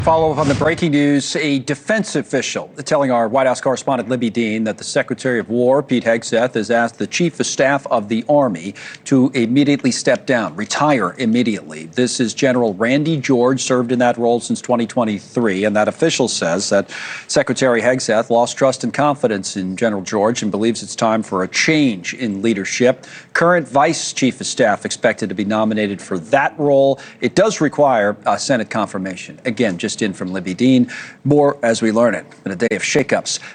Follow up on the breaking news, a defense official telling our White House correspondent Libby Dean that the Secretary of War, Pete Hegseth, has asked the Chief of Staff of the Army to immediately step down, retire immediately. This is General Randy George, served in that role since 2023, and that official says that Secretary Hegseth lost trust and confidence in General George and believes it's time for a change in leadership. Current Vice Chief of Staff expected to be nominated for that role. It does require Senate confirmation. Again, just in from Libby Dean. More as we learn it in a day of shakeups.